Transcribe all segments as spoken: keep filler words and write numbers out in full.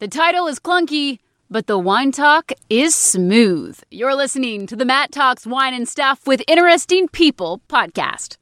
The title is clunky, but the wine talk is smooth. You're listening to the Matt Talks Wine and Stuff with Interesting People podcast.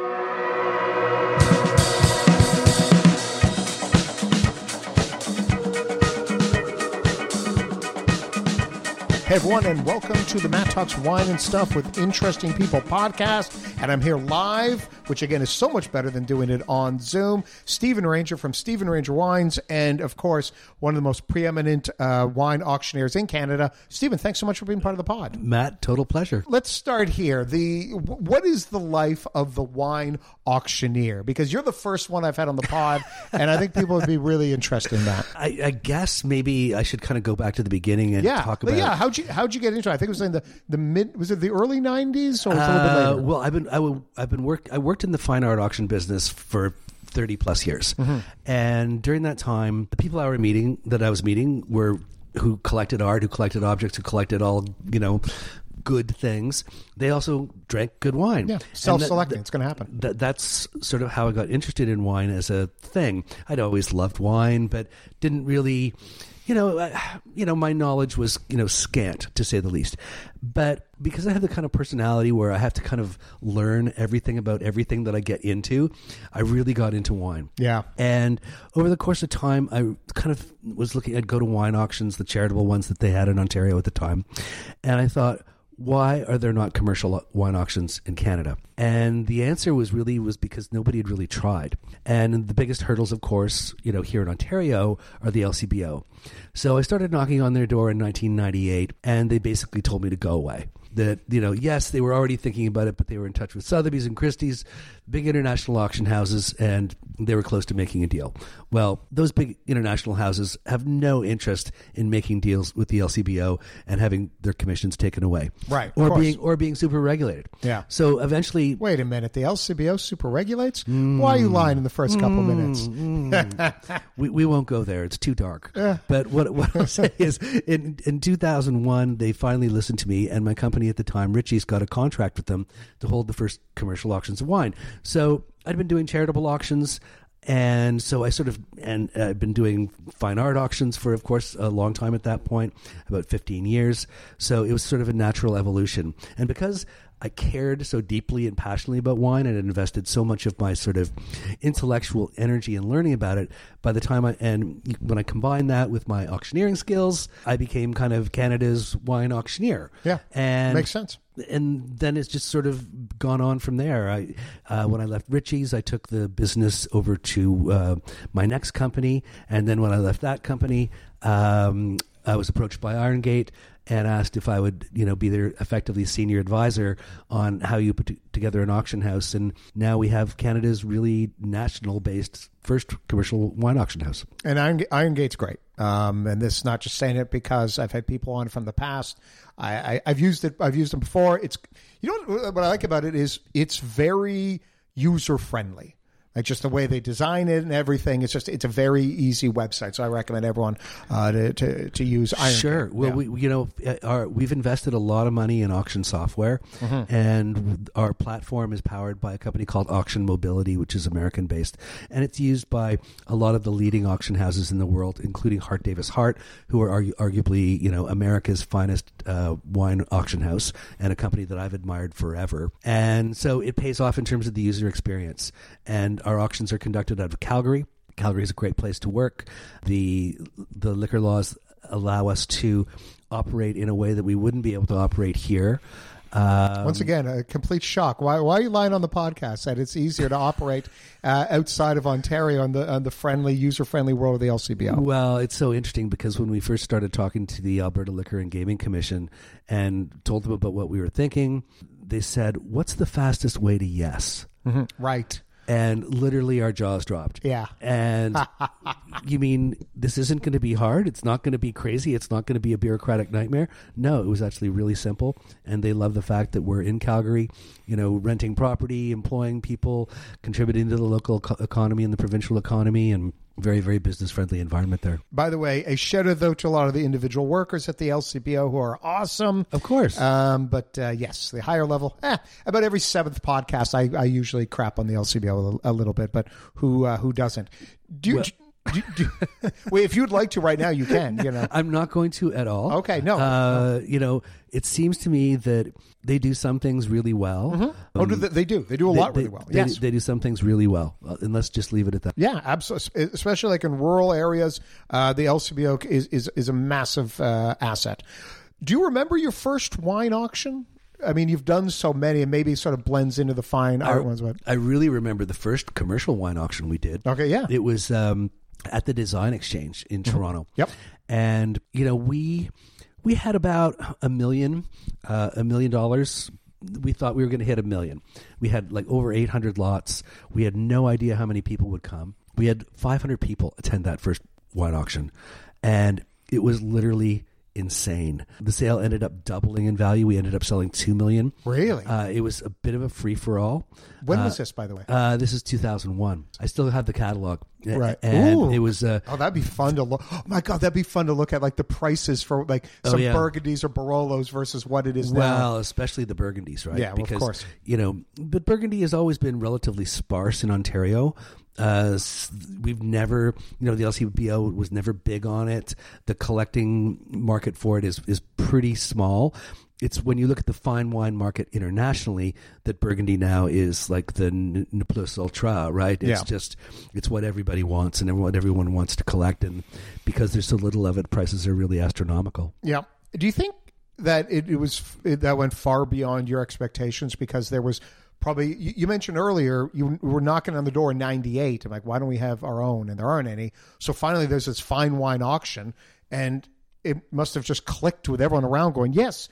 Hey everyone, and welcome to the Matt Talks Wine and Stuff with Interesting People podcast. And I'm here live, which again is so much better than doing it on Zoom. Stephen Ranger from Stephen Ranger Wines, and of course, one of the most preeminent uh, wine auctioneers in Canada. Stephen, thanks so much for being part of the pod. Matt, total pleasure. Let's start here. The what is the life of the wine auctioneer? Because you're the first one I've had on the pod, and I think people would be really interested in that. I, I guess maybe I should kind of go back to the beginning and yeah. talk about. Yeah, how'd you how'd you get into it? I think it was in the, the mid. Was it the early nineties or was it a little bit later? Uh, well, I've been I, w- I've been work. I worked in the fine art auction business for thirty plus years, mm-hmm. and during that time, the people I were meeting that I was meeting were who collected art, who collected objects, who collected all you know. good things. They also drank good wine. Yeah, self-selecting. That, it's going to happen. That, that's sort of how I got interested in wine as a thing. I'd always loved wine, but didn't really, you know, uh, you know, my knowledge was, you know, scant to say the least. But because I have the kind of personality where I have to kind of learn everything about everything that I get into, I really got into wine. Yeah. And over the course of time, I kind of was looking, I'd go to wine auctions, the charitable ones that they had in Ontario at the time. And I thought, why are there not commercial wine auctions in Canada? And the answer was really was because nobody had really tried. And the biggest hurdles, of course, you know, here in Ontario are the L C B O. So I started knocking on their door in nineteen ninety-eight, and they basically told me to go away. That, you know, yes, they were already thinking about it, but they were in touch with Sotheby's and Christie's, big international auction houses, and they were close to making a deal. Well, those big international houses have no interest in making deals with the L C B O and having their commissions taken away. Right. Or being or being super regulated. Yeah. So eventually... Wait a minute. The L C B O super regulates? Mm, Why are you lying in the first couple mm, minutes? mm. we we won't go there. It's too dark. Uh. But what, what I'll say is, in, in two thousand one, they finally listened to me, and my company at the time, Ritchie's, got a contract with them to hold the first commercial auctions of wine. So I'd been doing charitable auctions, and so I sort of, and I've been doing fine art auctions for, of course, a long time at that point, about fifteen years. So it was sort of a natural evolution. And because I cared so deeply and passionately about wine and invested so much of my sort of intellectual energy in learning about it, by the time I, and when I combined that with my auctioneering skills, I became kind of Canada's wine auctioneer. Yeah, and makes sense. And then it's just sort of gone on from there. I, uh, when I left Ritchie's, I took the business over to uh, my next company. And then when I left that company, um, I was approached by Irongate and asked if I would, you know, be their effectively senior advisor on how you put t- together an auction house. And now we have Canada's really national-based first commercial wine auction house. And Iron, Irongate's great. Um, and this is not just saying it because I've had people on from the past. I, I, I've used it. I've used them before. It's, you know, what, what I like about it is it's very user-friendly. Like just the way they design it and everything. It's just, it's a very easy website. So I recommend everyone uh, to, to to use Iron. Sure. Well, yeah. we, you know, our, we've invested a lot of money in auction software, mm-hmm. and our platform is powered by a company called Auction Mobility, which is American based. And it's used by a lot of the leading auction houses in the world, including Hart Davis Hart, who are argu- arguably, you know, America's finest uh, wine auction house and a company that I've admired forever. And so it pays off in terms of the user experience. And our auctions are conducted out of Calgary. Calgary is a great place to work. The the liquor laws allow us to operate in a way that we wouldn't be able to operate here. Um, Once again, a complete shock. Why, why are you lying on the podcast that it's easier to operate uh, outside of Ontario on the on the friendly, user-friendly world of the L C B O? Well, it's so interesting because when we first started talking to the Alberta Liquor and Gaming Commission and told them about what we were thinking, they said, "What's the fastest way to yes?" Mm-hmm. Right. And literally our jaws dropped. Yeah. And you mean this isn't going to be hard? It's not going to be crazy? It's not going to be a bureaucratic nightmare? No, it was actually really simple. And they love the fact that we're in Calgary, you know, renting property, employing people, contributing to the local co- economy and the provincial economy, and very, very business-friendly environment there. By the way, a shout-out, though, to a lot of the individual workers at the L C B O who are awesome. Of course. Um, but, uh, yes, the higher level, eh, about every seventh podcast, I, I usually crap on the L C B O a, a little bit, but who uh, who doesn't? Do you, well, Do, do, wait, if you'd like to right now, you can. You know, I'm not going to at all. Okay, no. Uh, you know, it seems to me that they do some things really well. Mm-hmm. Oh, Um, do they, they do. They do a they- lot really they- well. They, Yes. they do some things really well, uh, and let's just leave it at that. Yeah, absolutely. Especially like in rural areas, uh, the L C B O is is is a massive uh, asset. Do you remember your first wine auction? I mean, you've done so many, and maybe it sort of blends into the fine I, art ones. But I really remember the first commercial wine auction we did. okay, yeah, It was um, at the Design Exchange in Toronto. Yep. And you know, we we had about a million, uh, a million dollars. We thought we were going to hit a million. We had like over eight hundred lots. We had no idea how many people would come. We had five hundred people attend that first wine auction, and it was literally insane. The sale ended up doubling in value. We ended up selling two million. really. Uh, it was a bit of a free for all. when uh, was this, by the way? Uh, this is two thousand one. I still have the catalog. Right. And Ooh. it was uh, Oh, that'd be fun to look. Oh my God, that'd be fun to look at, like the prices for like Oh, some yeah. Burgundies or Barolos versus what it is now. well, especially the Burgundies, right? Yeah, well, of because, course. You know, but Burgundy has always been relatively sparse in Ontario. Uh, s- we've never, you know, the L C B O was never big on it. The collecting market for it is is pretty small. It's when you look at the fine wine market internationally that Burgundy now is like the n- n- plus ultra, right? It's Yeah. just, it's what everybody wants and what everyone wants to collect. And because there's so little of it, prices are really astronomical. Yeah. Do you think that it, it was it, that went far beyond your expectations because there was probably you, you mentioned earlier you were knocking on the door in ninety-eight. I'm like, why don't we have our own? And there aren't any. So finally, there's this fine wine auction, and it must have just clicked with everyone around, going, yes.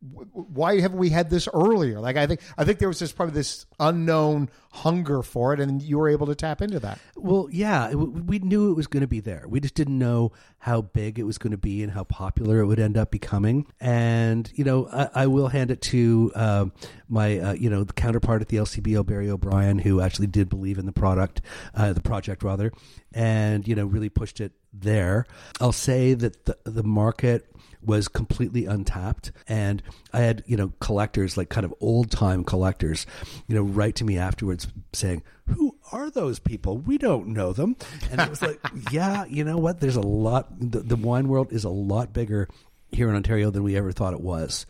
Why haven't we had this earlier? Like I think, I think there was this probably this unknown hunger for it, and you were able to tap into that. Well, yeah, it, we knew it was going to be there. We just didn't know how big it was going to be and how popular it would end up becoming. And you know, I, I will hand it to uh, my uh, you know the counterpart at the L C B O, Barry O'Brien, who actually did believe in the product, uh, the project rather, and you know really pushed it there. I'll say that the the market was completely untapped, and I had you know collectors, like kind of old time collectors, you know write to me afterwards saying, who are those people? We don't know them. And it was like, yeah, you know what, there's a lot, the, the wine world is a lot bigger here in Ontario than we ever thought it was.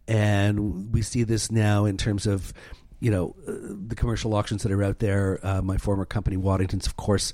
And we see this now in terms of you know, uh, the commercial auctions that are out there. Uh, my former company, Waddington's, of course,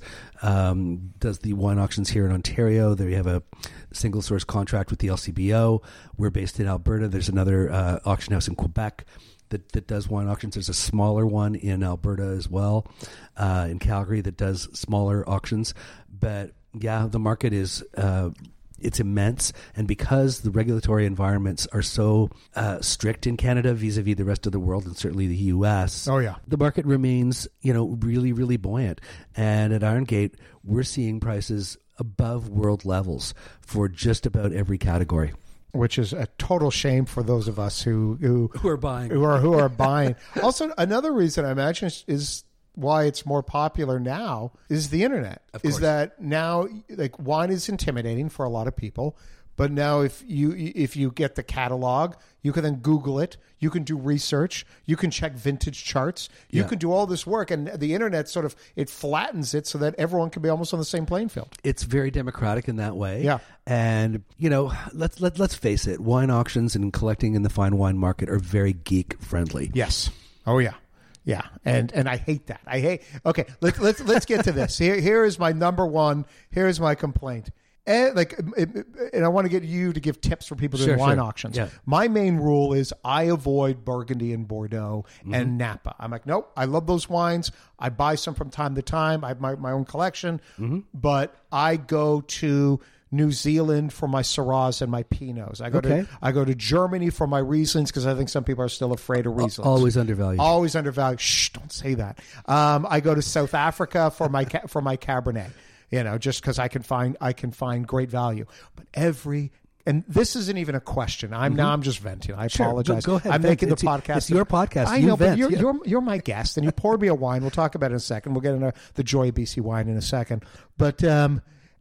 um, does the wine auctions here in Ontario. They have a single source contract with the L C B O. We're based in Alberta. There's another uh, auction house in Quebec that, that does wine auctions. There's a smaller one in Alberta as well, uh, in Calgary, that does smaller auctions. But yeah, the market is... Uh, it's immense, and because the regulatory environments are so uh, strict in Canada vis-a-vis the rest of the world, and certainly the U S, Oh, yeah. the market remains, you know, really, really buoyant. And at Iron Gate, we're seeing prices above world levels for just about every category. Which is a total shame for those of us who who, Who are buying. who are who are buying. Also, another reason I imagine is, is why it's more popular now is the internet. Of is course. that now, like, wine is intimidating for a lot of people, but now if you if you get the catalog, you can then Google it, you can do research, you can check vintage charts, you Yeah. can do all this work, and the internet sort of it flattens it so that everyone can be almost on the same playing field. It's very democratic in that way. Yeah. And, you know, let's let, let's face it, wine auctions and collecting in the fine wine market are very geek friendly. Yes. Oh yeah. Yeah, and and I hate that. I hate. Okay, let's let's let's get to this. Here here is my number one. Here is my complaint. And like, it, and I want to get you to give tips for people doing Sure, wine sure. auctions. Yeah. My main rule is I avoid Burgundy and Bordeaux Mm-hmm. and Napa. I'm like, nope. I love those wines. I buy some from time to time. I have my my own collection, Mm-hmm. but I go to New Zealand for my Syrahs and my Pinots. I go Okay. to I go to Germany for my Rieslings because I think some people are still afraid of Rieslings. Always undervalued. Always undervalued. Shh, don't say that. Um, I go to South Africa for my ca- for my Cabernet. You know, just because I can find I can find great value. But every and this isn't even a question. I'm now I'm just venting. I Sure. apologize. Go- go ahead. I'm Vent. making the It's- podcast. it's your podcast. I You know, but vent. you're, Yeah. you're you're my guest, and you poured me a wine. We'll talk about it in a second. We'll get into the Joy of B C wine in a second. But um,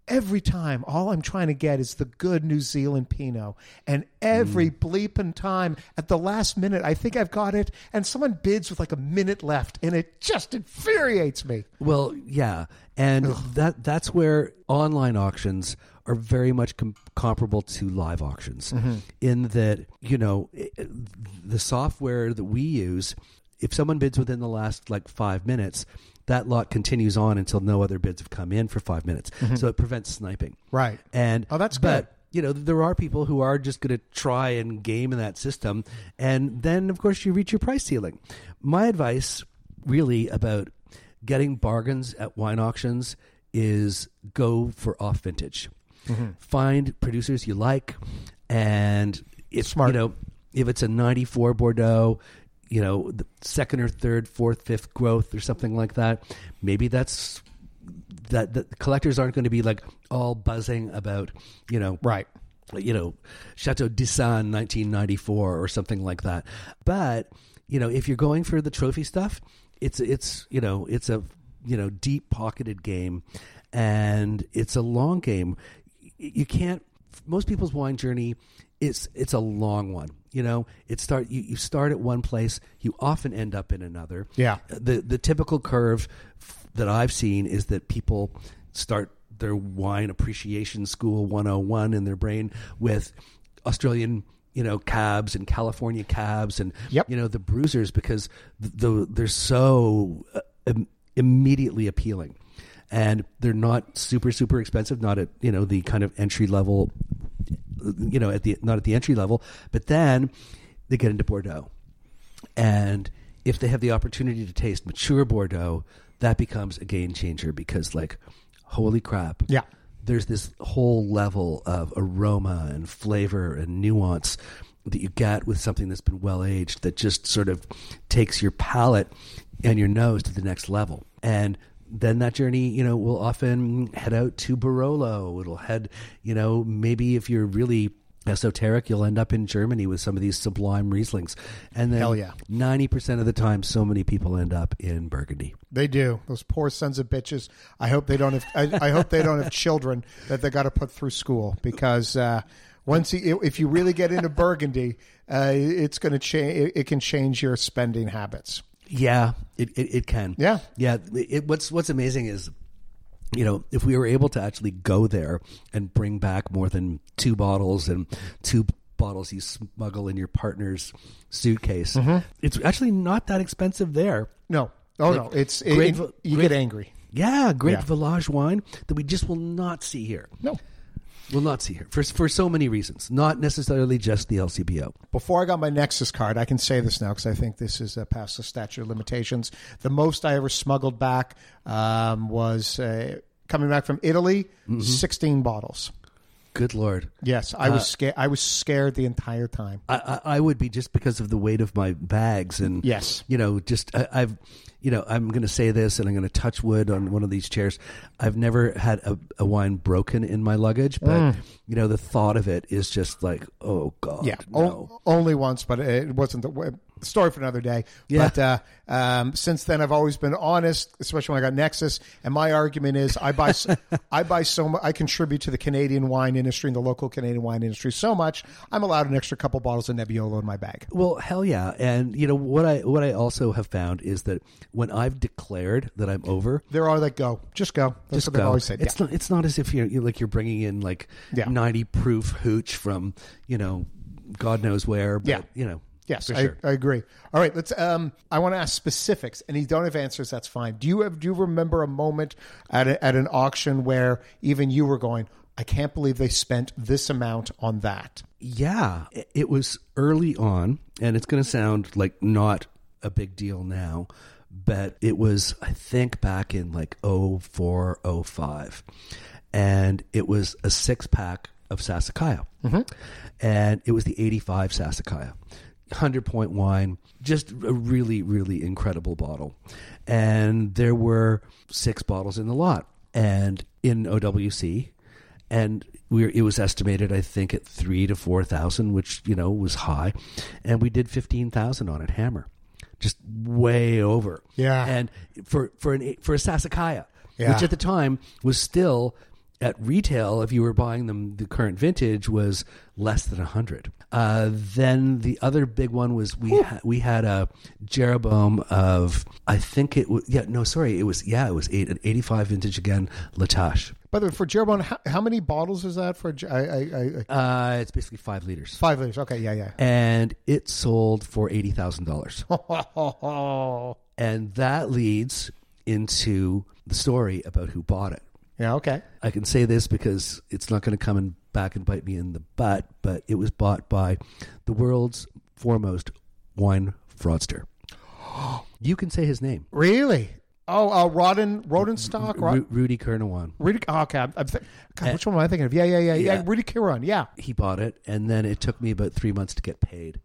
every time, all I'm trying to get is the good New Zealand Pinot. And every mm. bleeping time, at the last minute, I think I've got it, and someone bids with like a minute left, and it just infuriates me. Well, yeah. And Ugh. that that's where online auctions are very much com- comparable to live auctions mm-hmm. in that, you know, it, the software that we use, if someone bids within the last like five minutes, that lot continues on until no other bids have come in for five minutes. Mm-hmm. So it prevents sniping. Right. And oh, that's but, good. You know, there are people who are just going to try and game in that system. And then, of course, you reach your price ceiling. My advice really about getting bargains at wine auctions is go for off vintage. Mm-hmm. Find producers you like, and if Smart. you know if it's a ninety-four Bordeaux, you know, the second or third, fourth, fifth growth or something like that. Maybe that's that. The collectors aren't going to be like all buzzing about, you know, right. You know, Chateau d'Issan nineteen ninety-four or something like that. But you know, if you're going for the trophy stuff, it's it's you know it's a you know deep pocketed game, and it's a long game. You can't. Most people's wine journey is it's a long one. You know, it start you, you start at one place, you often end up in another. Yeah. The the typical curve that I've seen is that people start their wine appreciation school one oh one in their brain with Australian, you know, cabs and California cabs and yep. you know the bruisers because the, the, they're so uh, im- immediately appealing. And they're not super, super expensive, not at, you know, the kind of entry level, you know, at the not at the entry level. But then they get into Bordeaux. And if they have the opportunity to taste mature Bordeaux, that becomes a game changer because, like, holy crap. Yeah. There's this whole level of aroma and flavor and nuance that you get with something that's been well aged that just sort of takes your palate and your nose to the next level. And then that journey, you know, will often head out to Barolo. It'll head, you know, maybe if you're really esoteric, you'll end up in Germany with some of these sublime Rieslings. And then Hell yeah. ninety percent of the time, so many people end up in Burgundy. They do. Those poor sons of bitches. I hope they don't have, I, I hope they don't have children that they got to put through school because, uh, once you, if you really get into Burgundy, uh, it's going to change, it, it can change your spending habits. Yeah, it, it, it can. Yeah. Yeah. It, what's, what's amazing is, you know, if we were able to actually go there and bring back more than two bottles and two bottles you smuggle in your partner's suitcase, mm-hmm. it's actually not that expensive there. No. Oh, like, no. It's it, great, it, You great, get angry. Yeah. Great yeah. Village wine that we just will not see here. No. Will not see here for for so many reasons, not necessarily just the L C B O. Before I got my Nexus card, I can say this now because I think this is uh, past the statute of limitations. The most I ever smuggled back um, was uh, coming back from Italy, mm-hmm. sixteen bottles. Good Lord! Yes, I was uh, scared. I was scared the entire time. I, I, I would be just because of the weight of my bags and yes, you know, just I, I've. You know, I'm going to say this, and I'm going to touch wood on one of these chairs. I've never had a, a wine broken in my luggage, but mm. you know, the thought of it is just like, oh God, yeah. No. O- only once, but it wasn't the story for another day. Yeah. But uh, um, since then, I've always been honest, especially when I got Nexus. And my argument is, I buy, I buy so much. I contribute to the Canadian wine industry and the local Canadian wine industry so much. I'm allowed an extra couple bottles of Nebbiolo in my bag. Well, hell yeah, and you know what I what I also have found is that when I've declared that I'm over, there are that go, just go. That's just what go. I've always said. It's yeah. not. It's not as if you're, you're like you're bringing in like yeah. ninety proof hooch from you know, God knows where. But, yeah, you know. Yes, For I, sure. I agree. All right, let's. Um, I want to ask specifics, and you don't have answers. That's fine. Do you have? Do you remember a moment at a, at an auction where even you were going, I can't believe they spent this amount on that? Yeah, it was early on, and it's going to sound like not a big deal now, but it was, I think, back in like oh four, oh five, and it was a six pack of Sassicaia, mm-hmm. and it was the eighty-five Sassicaia. one hundred point wine, just a really, really incredible bottle. And there were six bottles in the lot and in O W C. And we were, it was estimated, I think, at three to four thousand, which, you know, was high. And we did fifteen thousand on it, Hammer. Just way over. Yeah. And for, for, an, for a Sassicaia, yeah. which at the time was still at retail, if you were buying them, the current vintage was less than a hundred. Uh, then the other big one was we ha- we had a Jeroboam of I think it was yeah no sorry it was yeah it was eight, an eighty-five vintage again Latache. By the way, for Jeroboam, how, how many bottles is that for? I, I, I, Uh, it's basically five liters. five liters. Okay, yeah, yeah. And it sold for eighty thousand dollars. And that leads into the story about who bought it. Yeah, okay. I can say this because it's not going to come and back and bite me in the butt, but it was bought by the world's foremost wine fraudster. You can say his name. Really? Oh, uh, Rodden, Rodenstock? Ru- Ru- Rudy Kurnawan. Rudy, oh, okay. I'm, I'm th- God, which one am I thinking of? Yeah, yeah, yeah, yeah. Yeah. Rudy Kiron, yeah. He bought it, and then it took me about three months to get paid.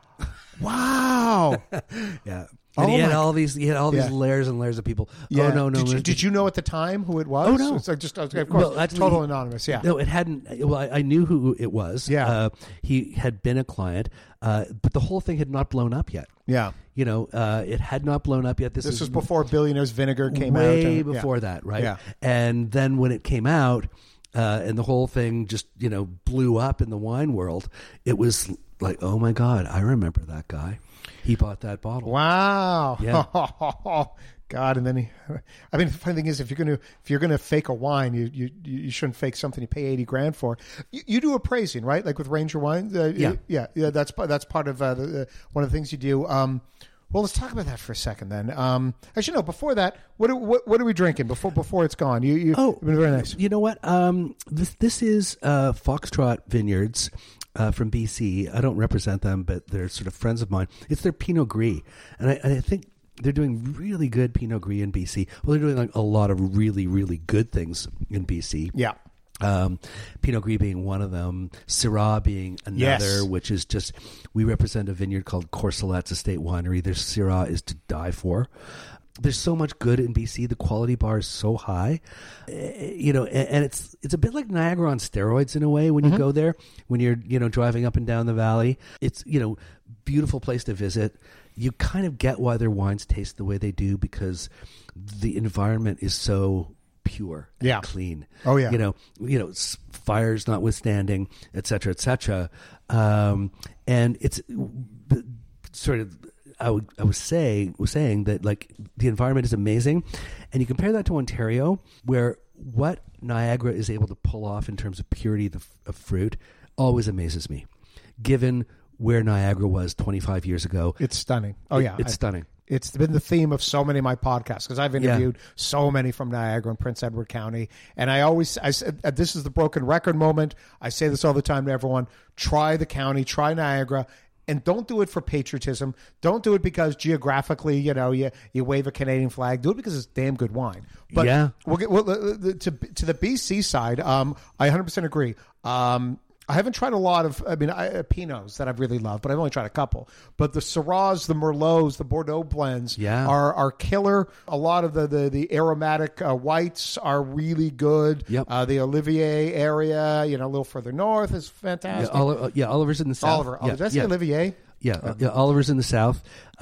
Wow. Yeah. Oh And he had my- all these, he had all these Yeah. layers and layers of people. Yeah. Oh no, no. Did you, it- did you know at the time who it was? Oh, no. It's like just, of course, Well, actually, total he- anonymous, yeah. No, it hadn't. Well, I, I knew who it was. Yeah. Uh, he had been a client, uh, but the whole thing had not blown up yet. Yeah. You know, uh, it had not blown up yet. This, This is was before Billionaire's Vinegar came out. way and- yeah. before that, right? Yeah. And then when it came out, uh, and the whole thing just you know blew up in the wine world, it was like, oh my God, I remember that guy. He bought that bottle. Wow. Yeah. God, and then he. I mean, the funny thing is, if you're gonna if you're gonna fake a wine, you you, you shouldn't fake something you pay eighty grand for. You, you do appraising, right? Like with Ranger Wine. Uh, Yeah. yeah, yeah. That's that's part of uh, the, the, one of the things you do. Um, well, let's talk about that for a second, then. Um, actually, no. Before that, what are, what what are we drinking before before it's gone? You you. Oh, you've been very nice. You know what? Um, this this is uh, Foxtrot Vineyards. Uh, from B C. I don't represent them, but they're sort of friends of mine. It's their Pinot Gris. And I, and I think they're doing really good Pinot Gris in B C. Well, they're doing like a lot of really, really good things in B C. Yeah. Um, Pinot Gris being one of them, Syrah being another, Yes. which is just, we represent a vineyard called Courcellets Estate Winery. Their Syrah is to die for. There's so much good in B C. The quality bar is so high, uh, you know, and, and it's it's a bit like Niagara on steroids in a way when you Mm-hmm. go there, when you're, you know, driving up and down the valley. It's, you know, beautiful place to visit. You kind of get why their wines taste the way they do because the environment is so pure and Yeah. clean. Oh, yeah. You know, you know, s- fires notwithstanding, et cetera, et cetera. Um, and it's b- sort of, I would, I would say, was saying that like the environment is amazing, and you compare that to Ontario, where what Niagara is able to pull off in terms of purity of, the, of fruit always amazes me, given where Niagara was twenty-five years ago. It's stunning. Oh It- yeah, it's I- stunning. It's been the theme of so many of my podcasts because I've Yeah. interviewed so many from Niagara and Prince Edward County. And I always, I said, uh, this is the broken record moment. I say this all the time to everyone. Try the county, try Niagara. And don't do it for patriotism. Don't do it because geographically, you know, you, you wave a Canadian flag. Do it because it's damn good wine. But Yeah. we'll get, well, uh, uh, to, to the B C side, um, I one hundred percent agree. Um, I haven't tried a lot of, I mean, I, uh, Pinots that I've really loved, but I've only tried a couple. But the Syrahs, the Merlots, the Bordeaux blends Yeah. are are killer. A lot of the the, the aromatic uh, whites are really good. Yep. Uh, the Olivier area, you know, a little further north is Yeah, fantastic. Oli- uh, yeah, Oliver's in the south. Oliver, Yeah, Did I say yeah. Olivier? Yeah, uh, yeah, Oliver's in the south.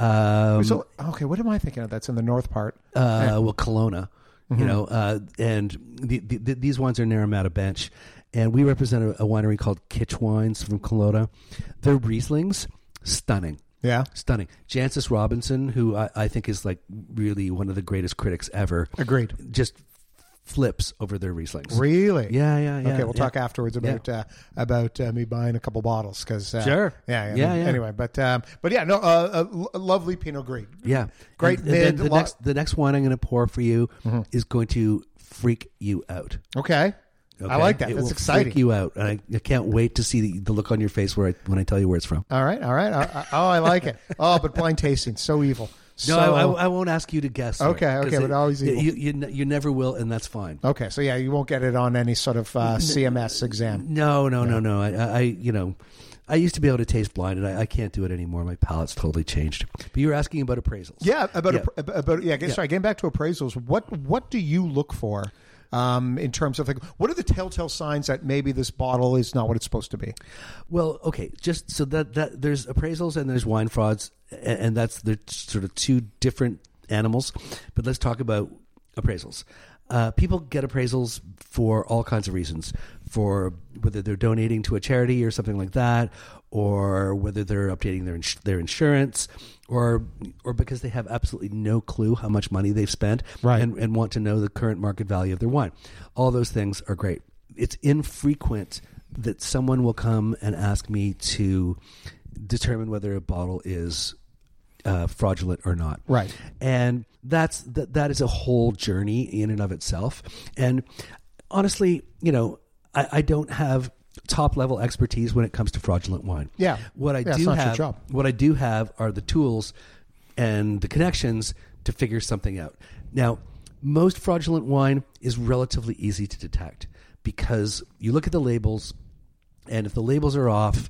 Um, So okay, what am I thinking of? That's in the north part. uh, well, Kelowna, Mm-hmm. you know, uh, and the, the, the, these wines are Naramata Bench, and we represent a, a winery called Kitsch Wines from Kelowna. Their Rieslings, stunning. Yeah, Stunning. Jancis Robinson, who I, I think is like really one of the greatest critics ever, agreed. just flips over their Rieslings. Really? Yeah, yeah, yeah. Okay, we'll yeah. talk afterwards about uh, about uh, me buying a couple bottles because uh, Sure. yeah, yeah, Yeah, yeah. Anyway, but um, but yeah, no, uh, a l- lovely Pinot Gris. Yeah, Great And, and then mid, the lo- next, the next wine I'm going to pour for you is going to freak you out. Okay. I Okay? like that. It That's will exciting. Freak you out, and I, I can't wait to see the, the look on your face where I, when I tell you where it's from. All right, all right. Uh, Oh, I like it. Oh, but blind tasting, so evil. No, So, I, I, I won't ask you to guess. sir, Okay, okay, 'cause but always evil. you, you, you never will, and that's fine. okay, so yeah, you won't get it on any sort of uh, C M S exam. No, no, no, no. I, I, you know, I used to be able to taste blind, and I, I can't do it anymore. My palate's totally changed. But you were asking about appraisals. Yeah, about Yeah. appra- about yeah. Sorry, getting back to appraisals. What what do you look for um, in terms of like what are the telltale signs that maybe this bottle is not what it's supposed to be? Well, okay, just so that, that there's appraisals and there's wine frauds, and, and that's they're sort of two different animals. But let's talk about appraisals. uh, people get appraisals for all kinds of reasons, for whether they're donating to a charity or something like that, or whether they're updating their ins- their insurance, or or because they have absolutely no clue how much money they've spent, right. and, and want to know the current market value of their wine. All those things are great. It's infrequent that someone will come and ask me to determine whether a bottle is uh, fraudulent or not. Right. And that's that, that is a whole journey in and of itself. And honestly, you know, I, I don't have top level expertise when it comes to fraudulent wine. Yeah. What I yeah, do it's not have, your job. what I do have are the tools and the connections to figure something out. Now, most fraudulent wine is relatively easy to detect because you look at the labels, and if the labels are off,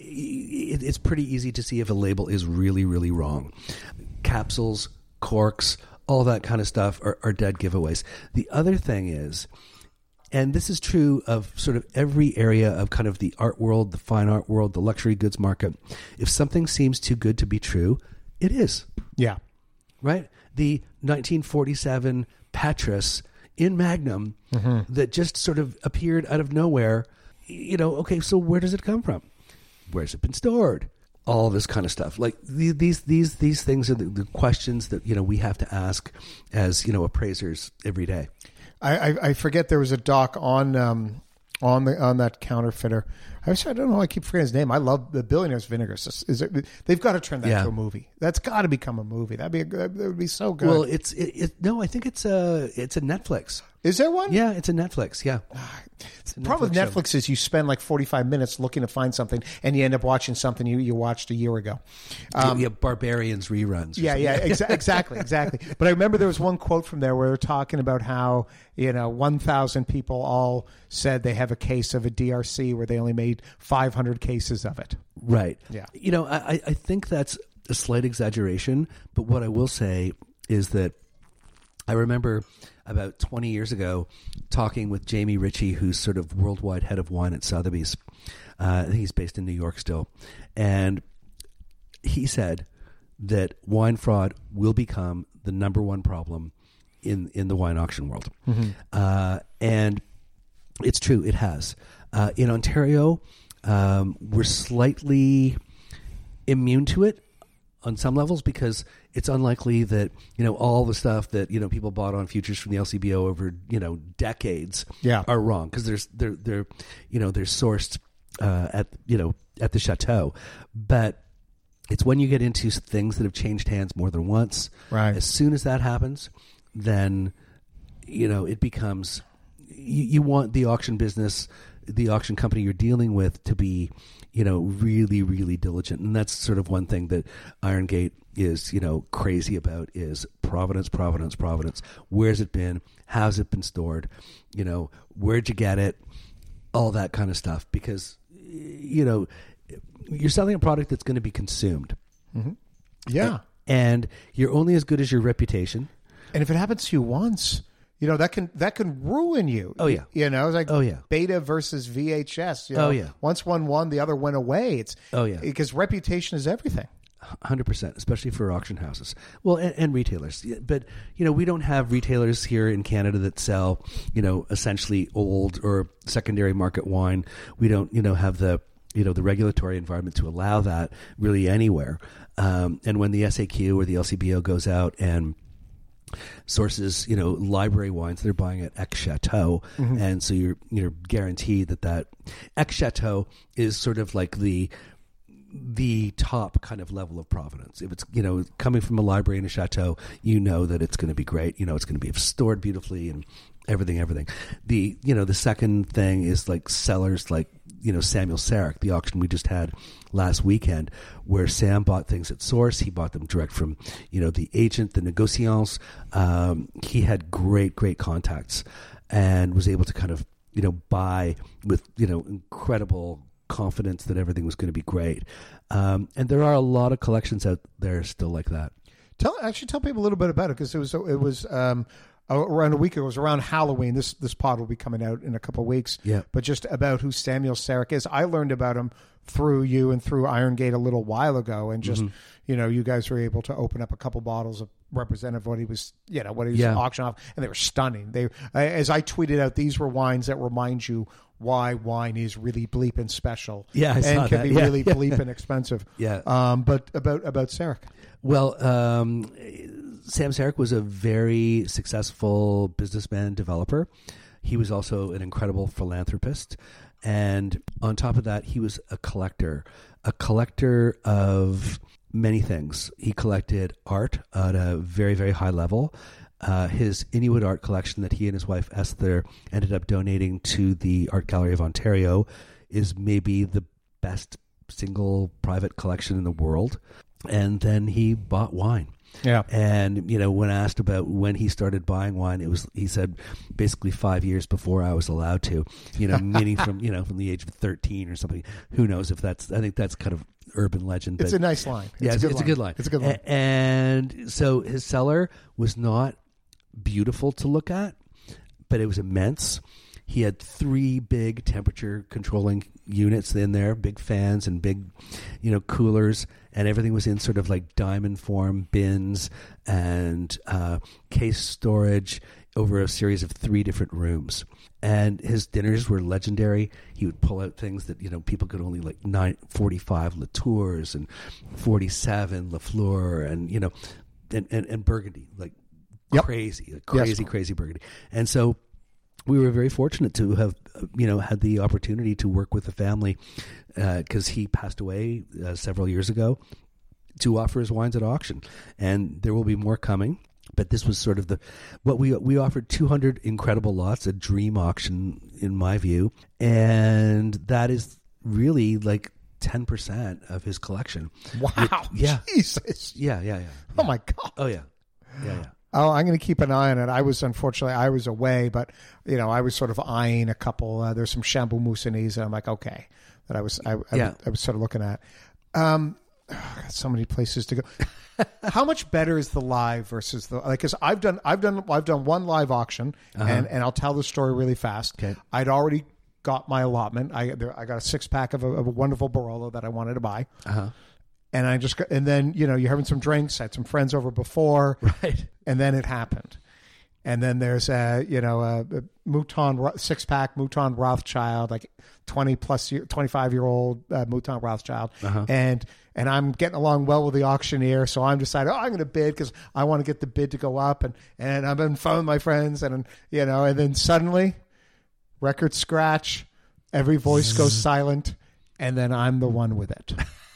it, it's pretty easy to see if a label is really, really wrong. Capsules, corks, all that kind of stuff are, are dead giveaways. The other thing is, and this is true of sort of every area of kind of the art world, the fine art world, the luxury goods market, if something seems too good to be true, it is. Yeah. Right? The nineteen forty-seven Petrus in Magnum mm-hmm. that just sort of appeared out of nowhere. You know, okay, so where does it come from? Where's it been stored? All this kind of stuff. Like the, these these these things are the, the questions that, you know, we have to ask as, you know, appraisers every day. I, I, I forget there was a doc on um, on the on that counterfeiter. I, wish, I don't know. I keep forgetting his name. I love the Billionaire's Vinegar. Is, is it, they've got to turn that yeah. into a movie. That's got to become a movie. That'd be a, that would be so good. Well, it's it, it, no. I think it's a it's a Netflix. Is there one? Yeah, it's a Netflix. Yeah. The problem with Netflix show. is you spend like forty-five minutes looking to find something, and you end up watching something you, you watched a year ago. Um, yeah, Barbarians reruns. Yeah, yeah, exa- exactly, exactly. But I remember there was one quote from there where they're talking about how, you know, one thousand people all said they have a case of a D R C where they only made five hundred cases of it. Right. Yeah. You know, I, I think that's a slight exaggeration, but what I will say is that I remember about twenty years ago talking with Jamie Ritchie, who's sort of worldwide head of wine at Sotheby's. Uh, I think he's based in New York still. And he said that wine fraud will become the number one problem in, in the wine auction world. Mm-hmm. Uh, and it's true, it has. Uh, in Ontario, um, we're slightly immune to it on some levels because it's unlikely that, you know, all the stuff that, you know, people bought on futures from the L C B O over, you know, decades yeah. are wrong because there's they're they're you know they're sourced uh, at you know at the chateau, but it's when you get into things that have changed hands more than once. Right. As soon as that happens, then you know it becomes you, you want the auction business, the auction company you're dealing with to be, you know, really, really diligent. And that's sort of one thing that Iron Gate is, you know, crazy about is provenance, provenance, provenance. Where's it been? How's it been stored? You know, where'd you get it? All that kind of stuff. Because, you know, you're selling a product that's going to be consumed. Mm-hmm. Yeah. And, and you're only as good as your reputation. And if it happens to you once, you know, that can that can ruin you. Oh, yeah. You know, it's like oh, yeah. Beta versus V H S. You know? Oh, yeah. Once one won, the other went away. It's oh, yeah. Because reputation is everything. one hundred percent, especially for auction houses. Well, and, and retailers. But, you know, we don't have retailers here in Canada that sell, you know, essentially old or secondary market wine. We don't, you know, have the, you know, the regulatory environment to allow that really anywhere. Um, and when the S A Q or the L C B O goes out and sources, you know, library wines, they're buying at Ex Chateau, mm-hmm. and so you're you're guaranteed that that Ex Chateau is sort of like the the top kind of level of provenance. If it's, you know, coming from a library in a chateau, you know that it's going to be great. You know, it's going to be stored beautifully and everything, everything. The, you know, the second thing is like sellers like, you know, Samuel Sarek, the auction we just had last weekend, where Sam bought things at source. He bought them direct from, you know, the agent, the negociants. Um, he had great, great contacts and was able to kind of, you know, buy with, you know, incredible confidence that everything was going to be great. Um, and there are a lot of collections out there still like that. Tell actually tell people a little bit about it, because it was it was um, around a week ago. It was around Halloween. This this pod will be coming out in a couple of weeks. Yeah. But just about who Samuel Sarek is. I learned about him through you and through Iron Gate a little while ago, and just mm-hmm. you know, you guys were able to open up a couple bottles of representative of what he was, you know, what he was Yeah. auctioning off, and they were stunning. They, as I tweeted out, these were wines that remind you why wine is really bleeping special. Yeah, I and saw can that. be Yeah, really yeah. bleeping expensive. Yeah. Um, but about about Sarek. Well, um, Sam Sarek was a very successful businessman developer. He was also an incredible philanthropist. And on top of that, he was a collector, a collector of many things. He collected art at a very, very high level. Uh, his Inuit art collection that he and his wife Esther ended up donating to the Art Gallery of Ontario is maybe the best single private collection in the world. And then he bought wine. Yeah. And, you know, when asked about when he started buying wine, it was, he said, basically five years before I was allowed to, you know, meaning from, you know, from the age of thirteen or something. Who knows if that's, I think that's kind of urban legend. But, It's a nice line. yeah, it's, a good it's line. a good line. It's a good line. A- and so his cellar was not beautiful to look at, but it was immense. He had three big temperature controlling units in there, big fans and big, you know, coolers, and everything was in sort of like diamond form bins and uh, case storage over a series of three different rooms. And his dinners were legendary. He would pull out things that, you know, people could only like nine, forty-five Latours and forty-seven Lafleur and, you know, and, and, and Burgundy, like Yep. crazy, like crazy, Yes. crazy Burgundy. And so we were very fortunate to have, uh, you know, had the opportunity to work with the family because uh, he passed away uh, several years ago to offer his wines at auction. And there will be more coming. But this was sort of the what we we offered two hundred incredible lots, a dream auction in my view, and that is really like ten percent of his collection. Wow. Which- yeah, Jesus. yeah, yeah, yeah. Oh my God. Oh yeah, yeah, yeah. Oh, I'm going to keep an eye on it. I was, unfortunately, I was away, but, you know, I was sort of eyeing a couple. Uh, there's some Chamboux Moussanese, and I'm like, okay, that I was, I, I, Yeah. I was sort of looking at. Um, got so many places to go. How much better is the live versus the, like, cause I've done, I've done, I've done one live auction, Uh-huh. and, and I'll tell the story really fast. Okay. I'd already got my allotment. I, there, I got a six pack of a, of a wonderful Barolo that I wanted to buy. Uh-huh. And I just got, and then, you know, you're having some drinks. I had some friends over before. Right. And then it happened. And then there's a, you know, a, a Mouton six pack Mouton Rothschild, like twenty plus year, twenty-five year old uh, Mouton Rothschild. Uh-huh. And, and I'm getting along well with the auctioneer. So I'm deciding, oh, I'm going to bid because I want to get the bid to go up. And, and I'm on phone with my friends and, you know, and then suddenly record scratch, every voice goes silent. And then I'm the one with it.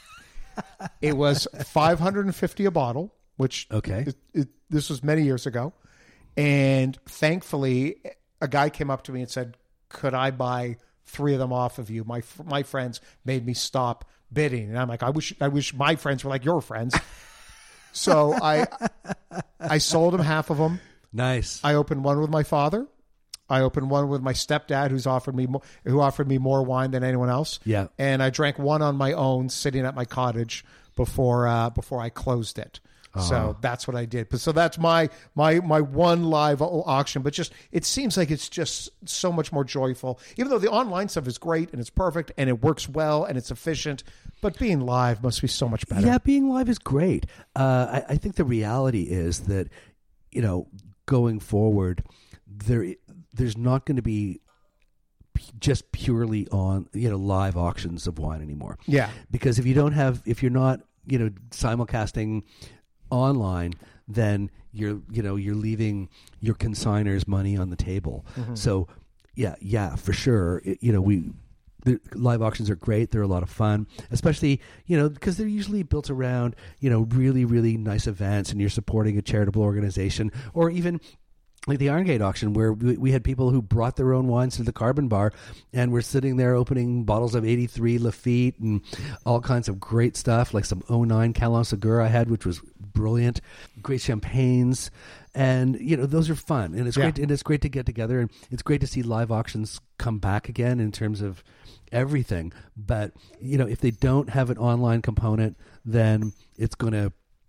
It was five hundred fifty a bottle, which Okay. it, it, this was many years ago. And thankfully, a guy came up to me and said, could I buy three of them off of you? My my friends made me stop bidding. And I'm like, I wish I wish my friends were like your friends. So I I sold them half of them. Nice. I opened one with my father. I opened one with my stepdad, who's offered me more, who offered me more wine than anyone else. Yeah. And I drank one on my own, sitting at my cottage before uh, before I closed it. So that's what I did. But so that's my my my one live au- auction. But just it seems like it's just so much more joyful. Even though the online stuff is great and it's perfect and it works well and it's efficient, but being live must be so much better. Yeah, being live is great. Uh, I, I think the reality is that, you know, going forward, there there's not going to be p- just purely on, you know, live auctions of wine anymore. Yeah. Because if you don't have, if you're not, you know, simulcasting online, then you're, you know, you're leaving your consigners money on the table. Mm-hmm. So, yeah, yeah, for sure. It, you know, we. The live auctions are great. They're a lot of fun, especially, you know, because they're usually built around, you know, really, really nice events, and you're supporting a charitable organization, or even like the Iron Gate auction, where we, we had people who brought their own wines to the Carbon Bar, and we're sitting there opening bottles of eighty-three Lafite and all kinds of great stuff, like some oh nine Calon Segura I had, which was brilliant, great champagnes. And, you know, those are fun, and it's Yeah. great. And it's great to get together, and it's great to see live auctions come back again in terms of everything. But, you know, if they don't have an online component, then it's going to,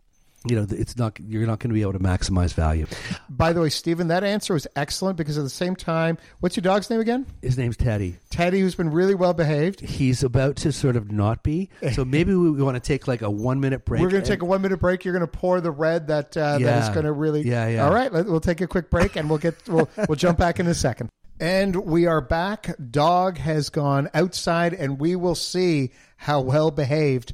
you know, it's not, you're not going to be able to maximize value. By the way, Stephen, that answer was excellent because at the same time, what's your dog's name again? His name's Teddy. Teddy, who's been really well behaved. He's about to sort of not be. So maybe we, we want to take like a one minute break. We're going to take a one minute break. You're going to pour the red that uh, Yeah. that is going to really. Yeah, yeah. All right, let, we'll take a quick break and we'll get we'll we'll jump back in a second. And we are back. Dog has gone outside, and we will see how well behaved,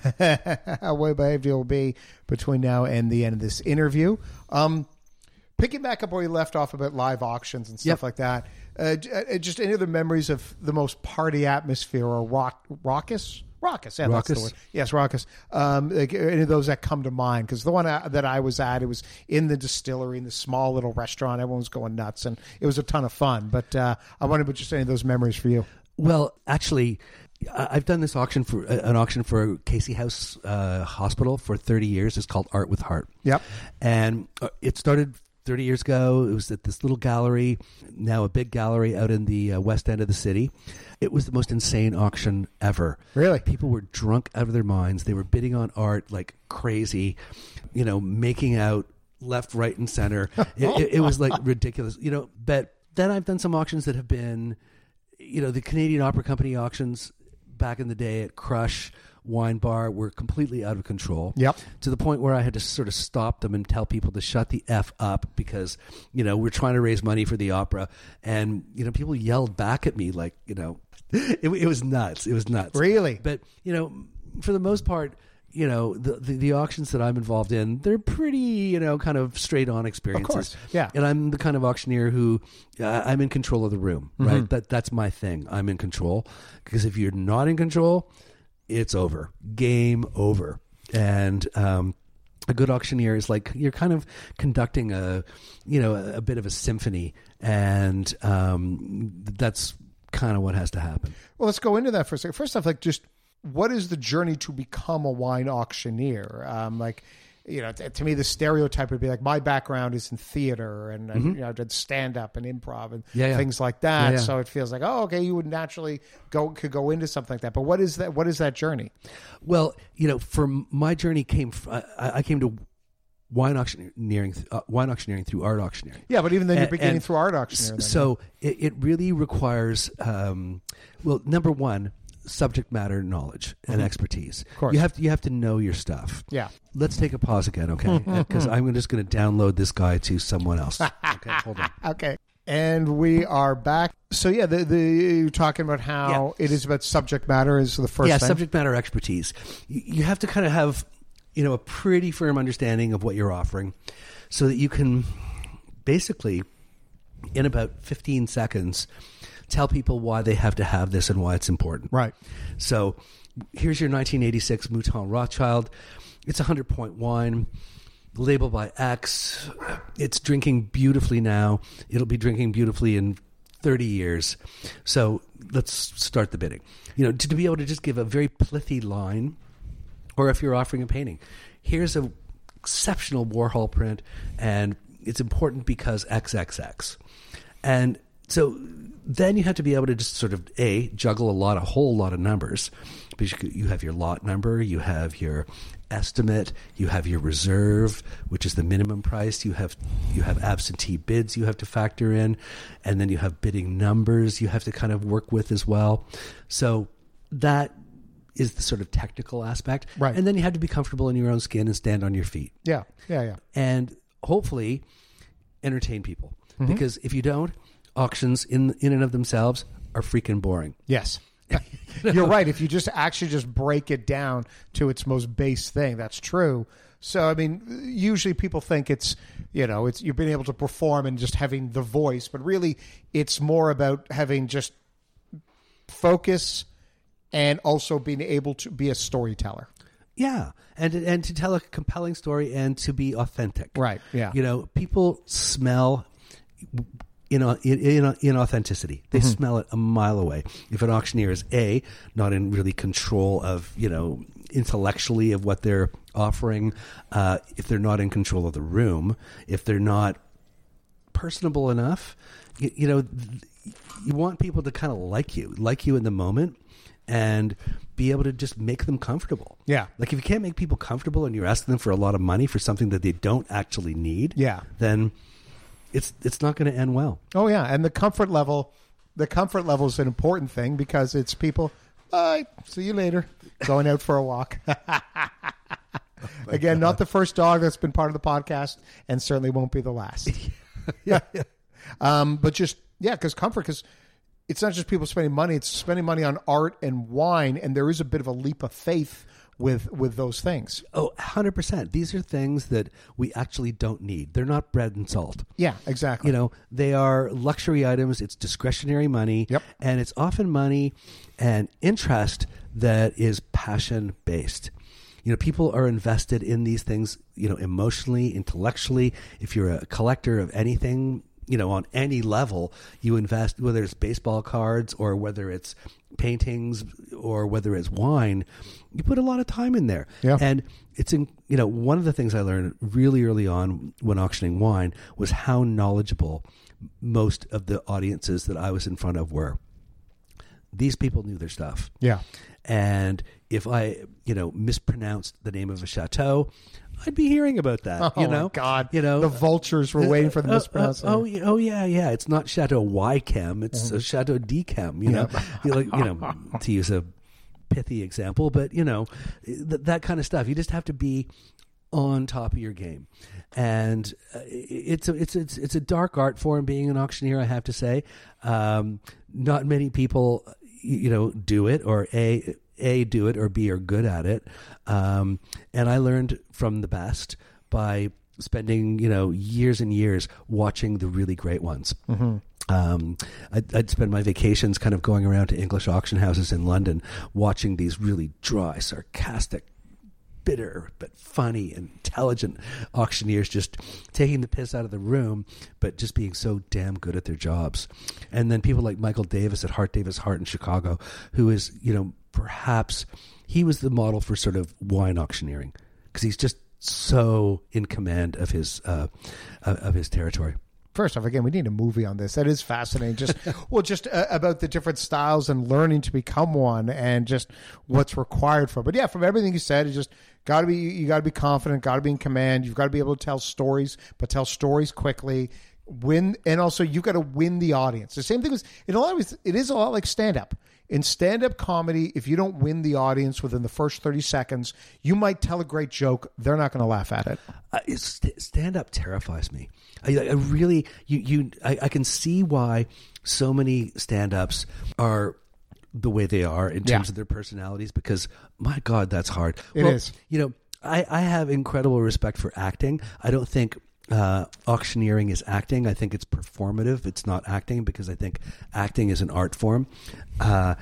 how well behaved he'll be between now and the end of this interview. Um, picking back up where we left off about live auctions and stuff Yep. like that. Uh, j- just any other memories of the most party atmosphere or rock, raucous? Raucous, yeah, that's the Raucous? word. Yes, raucous. Um, like any of those that come to mind? Because the one I, that I was at, it was in the distillery, in the small little restaurant. Everyone was going nuts, and it was a ton of fun. But uh, I wonder about just any of those memories for you. Well, actually, I- I've done this auction for uh, an auction for Casey House uh, Hospital for thirty years. It's called Art with Heart. Yep. And uh, it started thirty years ago. It was at this little gallery, now a big gallery out in the uh, west end of the city. It was the most insane auction ever. Really? People were drunk out of their minds. They were bidding on art like crazy, you know, making out left, right, and center. It, it, it was like ridiculous, you know. But then I've done some auctions that have been, you know, the Canadian Opera Company auctions back in the day at Crush Wine Bar were completely out of control. Yep. To the point where I had to sort of stop them and tell people to shut the F up because, you know, we're trying to raise money for the opera. And, you know, people yelled back at me like, you know, it, it was nuts. It was nuts. Really? But, you know, for the most part, you know, the, the, the auctions that I'm involved in, they're pretty, you know, kind of straight on experiences. Of course, yeah. And I'm the kind of auctioneer who uh, I'm in control of the room, right? Mm-hmm. That That's my thing. I'm in control. Because if you're not in control, it's over. Game over. And um, a good auctioneer is like you're kind of conducting a, you know, a, a bit of a symphony. And um, that's kind of what has to happen. Well, let's go into that for a second. First off, like, just what is the journey to become a wine auctioneer? Um, like, you know, t- to me, the stereotype would be like, my background is in theater and, and Mm-hmm. you know, I did stand up and improv and Yeah, yeah. things like that. Yeah, yeah. So it feels like, oh, okay, you would naturally go could go into something like that. But what is that? What is that journey? Well, you know, from my journey came, f- I, I came to wine auctioneering, uh, wine auctioneering through art auctioneering. Yeah, but even then, you're And- beginning and through art auctioneer. Then, So it, it really requires, um, well, number one, subject matter knowledge and expertise. Of course. you have to you have to know your stuff. Yeah. Let's take a pause again, okay? Because I'm just going to download this guy to someone else. Okay, hold on. Okay. And we are back. So yeah, the, the you're talking about how Yeah. it is about subject matter is the first yeah, thing. subject matter expertise. You, you have to kind of have, you know, a pretty firm understanding of what you're offering, so that you can basically, in about fifteen seconds, tell people why they have to have this and why it's important. Right. So here's your nineteen eighty-six Mouton Rothschild. It's a hundred-point wine, labeled by X. It's drinking beautifully now. It'll be drinking beautifully in thirty years. So let's start the bidding. You know, to, to be able to just give a very pithy line, or if you're offering a painting, here's a exceptional Warhol print, and it's important because X X X. And so then you have to be able to just sort of, A, juggle a lot, a whole lot of numbers. Because you have your lot number, you have your estimate, you have your reserve, which is the minimum price, you have you have absentee bids you have to factor in, and then you have bidding numbers you have to kind of work with as well. So that is the sort of technical aspect. Right. And then you have to be comfortable in your own skin and stand on your feet. Yeah. Yeah. Yeah. And hopefully entertain people. Because if you don't, auctions in in and of themselves are freaking boring. Yes. You're right. If you just actually just break it down to its most base thing, that's true. So, I mean, usually people think it's, you know, it's you've been able to perform and just having the voice, but really it's more about having just focus and also being able to be a storyteller. Yeah, and and to tell a compelling story and to be authentic. Right, yeah. You know, people smell in in, in, in authenticity. They Mm-hmm. smell it a mile away. If an auctioneer is A, not in really control of, you know, intellectually of what they're offering, uh, if they're not in control of the room, if they're not personable enough, you, you know, you want people to kind of like you, like you in the moment. and be able to just make them comfortable. Yeah. Like if you can't make people comfortable and you're asking them for a lot of money for something that they don't actually need, Yeah. then it's it's not going to end well. Oh yeah, and the comfort level, the comfort level is an important thing because it's people. Bye, see you later. Going out for a walk. Again, not the first dog that's been part of the podcast, and certainly won't be the last. yeah, yeah. Um, but just yeah, because comfort, because it's not just people spending money; it's spending money on art and wine, and there is a bit of a leap of faith with with those things. Oh, one hundred percent. These are things that we actually don't need. They're not bread and salt. Yeah, exactly. You know, they are luxury items. It's discretionary money. Yep. And it's often money and interest that is passion based. You know, people are invested in these things, you know, emotionally, intellectually. If you're a collector of anything, you know, on any level, you invest, whether it's baseball cards or whether it's paintings or whether it's wine, you put a lot of time in there. Yeah. And it's in, you know, one of the things I learned really early on when auctioning wine was how knowledgeable most of the audiences that I was in front of were. These people knew their stuff. Yeah. And if I, you know, mispronounced the name of a chateau, I'd be hearing about that. Oh, you know, my God. You know, the vultures were waiting for the uh, mispronunciation. uh, oh, oh, yeah, yeah. It's not Chateau Ychem. It's mm-hmm. a Chateau Dechem. You know, you like, you know, to use a pithy example, but you know, th- that kind of stuff. You just have to be on top of your game, and uh, it's a it's it's it's a dark art form being an auctioneer. I have to say, um, not many people, you know, do it, or a. A, do it, or B, are good at it. Um, and I learned from the best by spending, you know, years and years watching the really great ones. Mm-hmm. Um, I'd, I'd spend my vacations kind of going around to English auction houses in London, watching these really dry, sarcastic, bitter, but funny and intelligent auctioneers just taking the piss out of the room, but just being so damn good at their jobs. And then people like Michael Davis at Hart Davis Hart in Chicago, who is, you know, perhaps he was the model for sort of wine auctioneering because he's just so in command of his uh, of his territory. First off, again, we need a movie on this. That is fascinating. Just well, just uh, about the different styles and learning to become one, and just what's required for. But yeah, from everything you said, it just got to be you got to be confident, got to be in command. You've got to be able to tell stories, but tell stories quickly. Win, and also you've got to win the audience. The same thing is in a lot of ways, it is a lot like stand up. In stand-up comedy, if you don't win the audience within the first thirty seconds, you might tell a great joke. They're not going to laugh at it. Uh, st- stand-up terrifies me. I, I really, you, you, I, I can see why so many stand-ups are the way they are in terms yeah. of their personalities, because, my God, that's hard. It well, is. You know, I, I have incredible respect for acting. I don't think uh, auctioneering is acting. I think it's performative. It's not acting, because I think acting is an art form uh,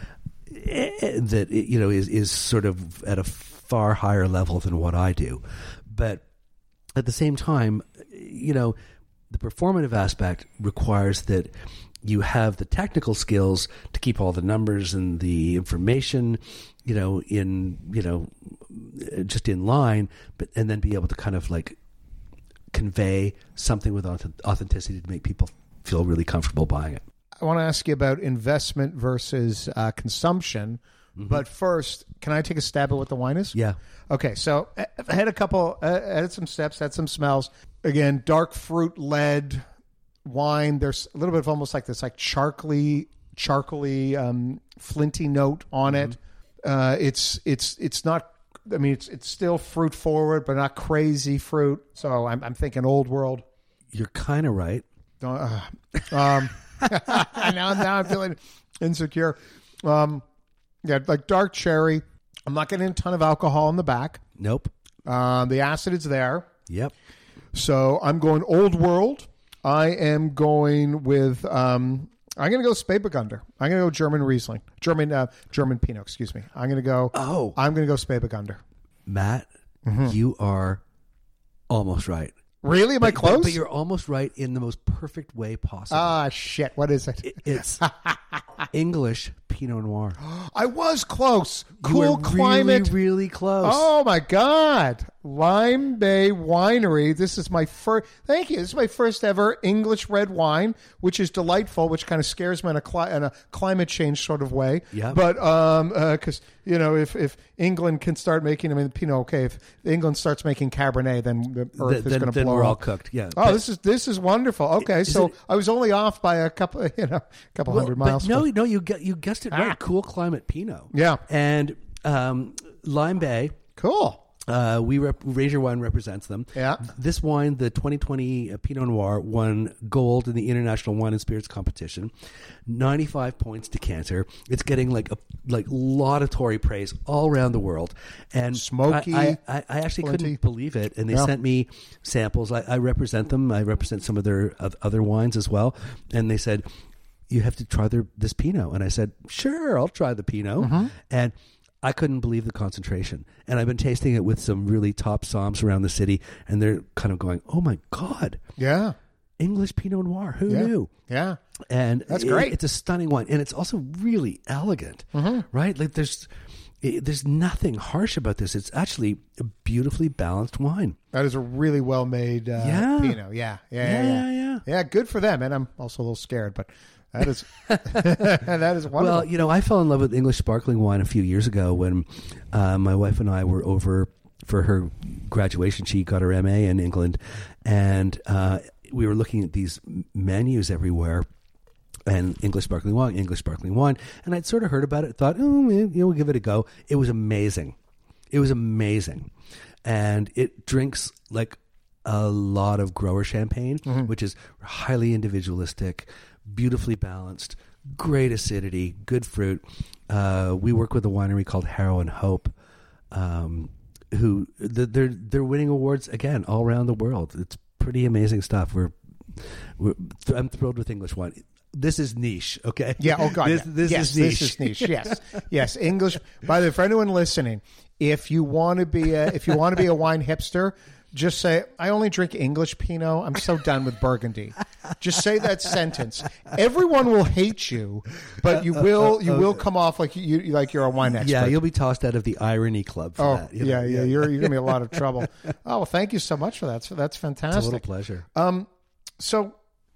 that, you know, is, is sort of at a far higher level than what I do. But at the same time, you know, the performative aspect requires that you have the technical skills to keep all the numbers and the information, you know, in, you know, just in line, but, and then be able to kind of like convey something with authenticity to make people feel really comfortable buying it. I want to ask you about investment versus uh, consumption. Mm-hmm. But first, can I take a stab at what the wine is? Yeah. Okay, so I had a couple, I had some steps, had some smells. Again, dark fruit led wine. There's a little bit of almost like this like charcoaly, charcoaly, um, flinty note on mm-hmm. it. Uh, it's it's it's not. I mean, it's it's still fruit forward, but not crazy fruit. So I'm I'm thinking old world. You're kind of right. Uh, um, now now I'm feeling insecure. Um, yeah, like dark cherry. I'm not getting a ton of alcohol in the back. Nope. Um, the acid is there. Yep. So I'm going old world. I am going with. Um, I'm going to go Spätburgunder. I'm going to go German Riesling, German uh, German Pinot. Excuse me. I'm going to go. Oh, I'm going to go Spätburgunder. Matt, mm-hmm. you are almost right. Really? Am I close? But, but you're almost right in the most perfect way possible. Ah, shit. What is it? it it's English Pinot Noir. I was close. You Cool were climate. Really, really close. Oh, my God. Lime Bay Winery. This is my first. Thank you. This is my first ever English red wine, which is delightful, which kind of scares me in a, cli- in a climate change sort of way. Yeah. But um, because uh, you know, if if England can start making, I mean, Pinot. Okay, if England starts making Cabernet, then the Earth then, is going to then blow we're up. all cooked. Yeah. Oh, But- this is this is wonderful. Okay, Is so it- I was only off by a couple, you know, a couple Well, hundred but miles. no, no, you gu- you guessed it right. Ah. Cool climate Pinot. Yeah. And um, Lime Bay. Cool. Uh, we rep- Razor Wine represents them. Yeah. This wine, the twenty twenty Pinot Noir, won gold in the International Wine and Spirits Competition. ninety-five points decanter. It's getting like a like laudatory praise all around the world. And Smoky, I, I, I actually plenty. couldn't believe it. And they Yeah. sent me samples. I, I represent them. I represent some of their oth- other wines as well. And they said, you have to try their this Pinot. And I said, sure, I'll try the Pinot. Mm-hmm. And I couldn't believe the concentration. And I've been tasting it with some really top somms around the city, and they're kind of going, oh my God, Yeah. English Pinot Noir, who Yeah. knew? Yeah. And That's it- great. it's a stunning wine, and it's also really elegant, right? Like there's it, there's nothing harsh about this. It's actually a beautifully balanced wine. That is a really well made uh, Yeah. Pinot. Yeah. Yeah. Yeah. Yeah, Yeah. yeah. Yeah, good for them. And I'm also a little scared, but that is that is wonderful. Well, you know, I fell in love with English sparkling wine a few years ago when uh, my wife and I were over for her graduation. She got her M A in England, and uh, we were looking at these menus everywhere. And English sparkling wine, English sparkling wine. And I'd sort of heard about it, thought, oh, you know, we'll give it a go. It was amazing. It was amazing. And it drinks like a lot of grower champagne, Mm-hmm. which is highly individualistic, beautifully balanced, great acidity, good fruit. Uh, we work with a winery called Harrow and Hope, um, who they're they're winning awards again all around the world. It's pretty amazing stuff. We're, we're I'm thrilled with English wine. This is niche, okay? Yeah. Oh God. This, yeah. this yes, is niche. This is niche. Yes. Yes. English. By the way, for anyone listening, if you want to be a, if you want to be a wine hipster, just say, I only drink English Pinot. I'm so done with Burgundy. Just say that sentence. Everyone will hate you, but you will you will come off like you like you're a wine expert. Yeah, you'll be tossed out of the irony club for Oh, that. you yeah, know? yeah, You're you're gonna be in a lot of trouble. Oh, well, thank you so much for that. So that's fantastic. It's a little pleasure. Um, so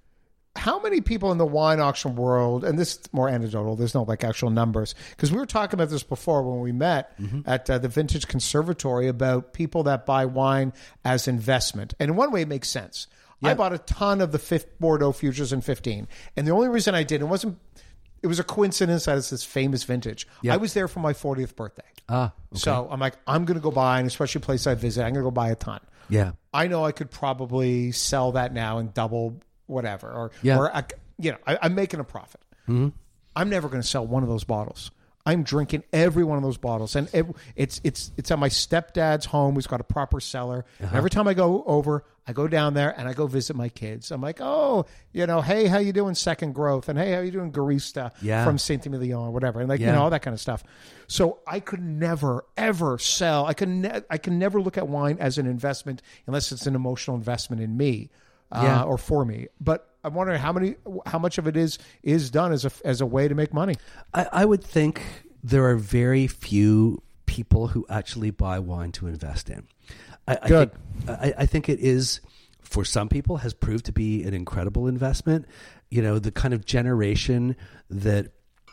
how many people in the wine auction world, and this is more anecdotal, there's no like actual numbers, because we were talking about this before when we met Mm-hmm. at uh, the Vintage Conservatory about people that buy wine as investment. And in one way, it makes sense. I Yeah. bought a ton of the fifth Bordeaux Futures in fifteen. And the only reason I did, it wasn't, it was a coincidence that it's this famous vintage. Yeah. I was there for my fortieth birthday. Ah, okay. So I'm like, I'm going to go buy, and especially a place I visit, I'm going to go buy a ton. Yeah. I know I could probably sell that now and double whatever, or Yeah. or I, you know, I, I'm making a profit. Mm-hmm. I'm never going to sell one of those bottles. I'm drinking every one of those bottles, and it, it's it's it's at my stepdad's home, who's got a proper cellar. Uh-huh. And every time I go over, I go down there and I go visit my kids. I'm like, oh, you know, hey, how you doing, Second Growth, and hey, how you doing, Garista Yeah. from Saint Emilion, or whatever, and like you Yeah. know all that kind of stuff. So I could never ever sell. I can ne- I can never look at wine as an investment unless it's an emotional investment in me. Uh, Yeah. or for me, but I'm wondering how many, how much of it is is done as a as a way to make money. I, I would think there are very few people who actually buy wine to invest in. I, I Good. think I, I think it is, for some people, has proved to be an incredible investment. You know, the kind of generation that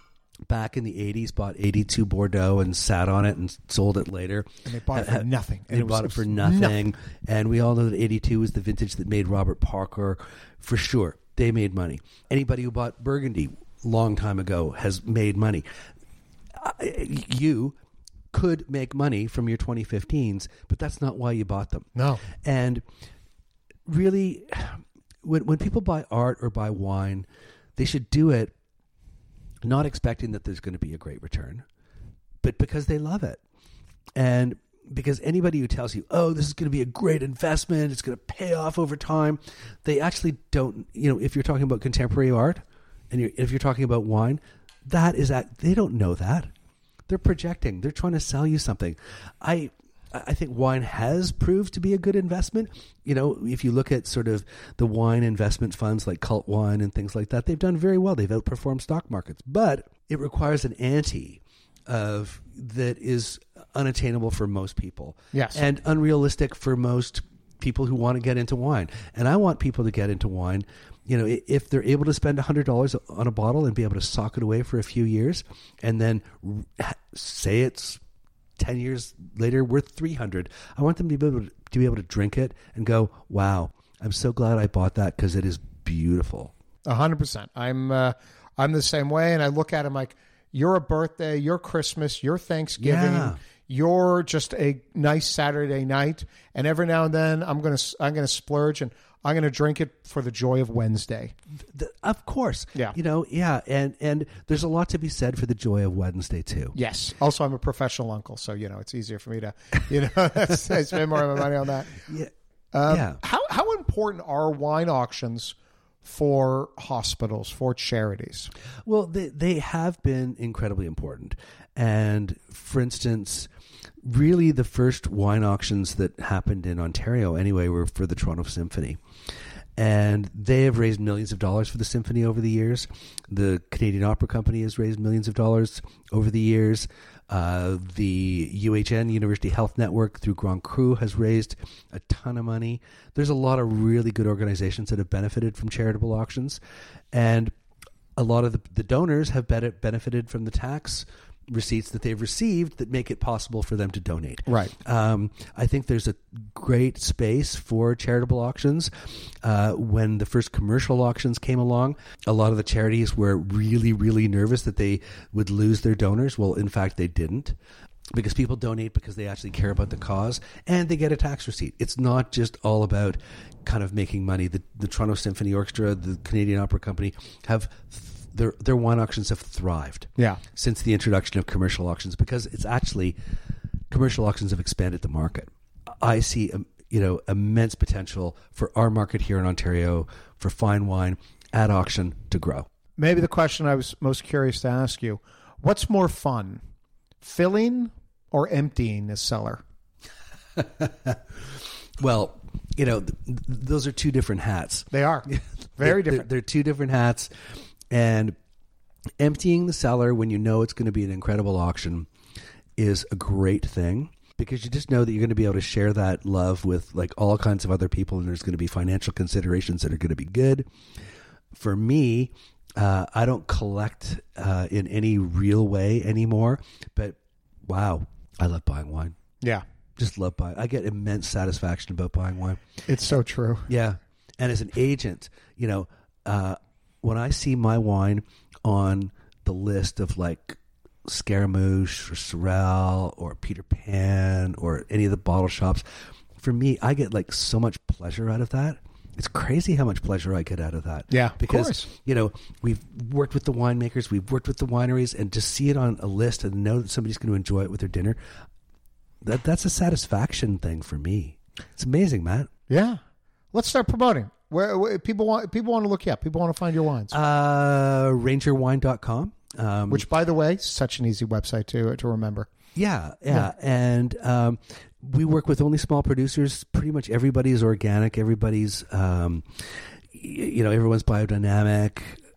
back in the eighties bought eighty-two Bordeaux and sat on it and sold it later. And they bought it Ha- for nothing. And They it was- bought it it for was nothing. nothing. And we all know that eighty-two was the vintage that made Robert Parker, for sure. They made money. Anybody who bought Burgundy long time ago has made money. I- You could make money from your twenty fifteens, but that's not why you bought them. No. And really, when when people buy art or buy wine, they should do it not expecting that there's going to be a great return, but because they love it. And because anybody who tells you, oh, this is going to be a great investment, it's going to pay off over time, they actually don't. You know, if you're talking about contemporary art and you're, if you're talking about wine, that is that they don't know that. They're projecting. They're trying to sell you something. I I think wine has proved to be a good investment. You know, if you look at sort of the wine investment funds like Cult Wine and things like that, they've done very well. They've outperformed stock markets. But it requires an ante of that is unattainable for most people. Yes. And unrealistic for most people who want to get into wine. And I want people to get into wine. You know, if they're able to spend one hundred dollars on a bottle and be able to sock it away for a few years, and then say it's ten years later worth three hundred dollars, I want them to be able to, to be able to drink it and go, wow, I'm so glad I bought that because it is beautiful. A hundred percent. I'm uh, I'm the same way, and I look at him like, you're a birthday, you're Christmas, you're Thanksgiving, Yeah. you're just a nice Saturday night, and every now and then I'm gonna I'm gonna splurge and I'm gonna drink it for the joy of Wednesday. The, of course. Yeah. You know, yeah. And, and there's a lot to be said for the joy of Wednesday, too. Yes. Also, I'm a professional uncle, so you know it's easier for me to you know I spend more of my money on that. Yeah. Um, yeah. How how important are wine auctions for hospitals, for charities? Well, they, they have been incredibly important. And for instance, really the first wine auctions that happened in Ontario anyway were for the Toronto Symphony. And they have raised millions of dollars for the symphony over the years. The Canadian Opera Company has raised millions of dollars over the years. Uh, the U H N, University Health Network, through Grand Cru, has raised a ton of money. There's a lot of really good organizations that have benefited from charitable auctions. And a lot of the, the donors have benefited from the tax receipts that they've received that make it possible for them to donate. Right. Um, I think there's a great space for charitable auctions. Uh, when the first commercial auctions came along, a lot of the charities were really, really nervous that they would lose their donors. Well, in fact, they didn't, because people donate because they actually care about the cause and they get a tax receipt. It's not just all about kind of making money. The, the Toronto Symphony Orchestra, the Canadian Opera Company have th- Their their wine auctions have thrived Yeah. since the introduction of commercial auctions, because it's actually commercial auctions have expanded the market. I see um, you know immense potential for our market here in Ontario for fine wine at auction to grow. Maybe the question I was most curious to ask you: what's more fun, filling or emptying a cellar? Well, you know th- th- those are two different hats. They are very They're- different. They're, they're two different hats. And emptying the cellar when you know it's going to be an incredible auction is a great thing, because you just know that you're going to be able to share that love with like all kinds of other people, and there's going to be financial considerations that are going to be good. For me, uh, I don't collect uh, in any real way anymore, but wow, I love buying wine. Yeah. Just love buying. I get immense satisfaction about buying wine. It's so true. Yeah. And as an agent, you know, uh, when I see my wine on the list of like Scaramouche or Sorel or Peter Pan or any of the bottle shops, for me, I get like so much pleasure out of that. It's crazy how much pleasure I get out of that. Yeah, because of course. you know, we've worked with the winemakers, we've worked with the wineries, and to see it on a list and know that somebody's going to enjoy it with their dinner, that that's a satisfaction thing for me. It's amazing, Matt. Yeah. Let's start promoting. Where, where people want people want to look you up. People want to find your wines. Uh, ranger wine dot com. Um, Which, by the way, such an easy website to to remember. Yeah, yeah, and um, we work with only small producers. Pretty much everybody's organic. Everybody's, um, y- you know, everyone's biodynamic,